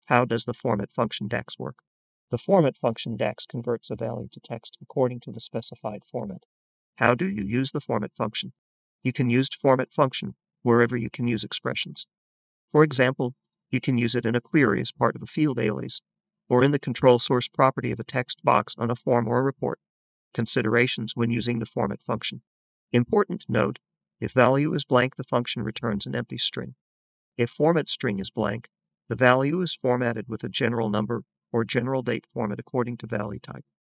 How does the format function DEX work? The format function DEX converts a value to text according to the specified format. How do you use the format function? You can use format function wherever you can use expressions. For example, you can use it in a query as part of a field alias, or in the control source property of a text box on a form or a report. Considerations when using the format function. Important note, if value is blank, the function returns an empty string. If format string is blank, the value is formatted with a general number or general date format according to value type.